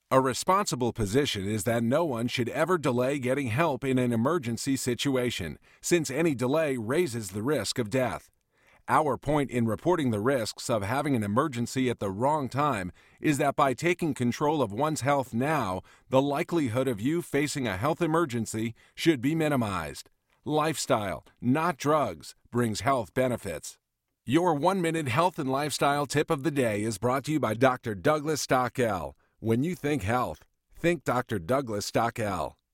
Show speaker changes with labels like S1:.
S1: A responsible position is that no one should ever delay getting help in an emergency situation, since any delay raises the risk of death. Our point in reporting the risks of having an emergency at the wrong time is that by taking control of one's health now, the likelihood of you facing a health emergency should be minimized. Lifestyle, not drugs, brings health benefits. Your 1-minute health and lifestyle tip of the day is brought to you by Dr. Douglas Stockel. When you think health, think Dr. Douglas Stockel.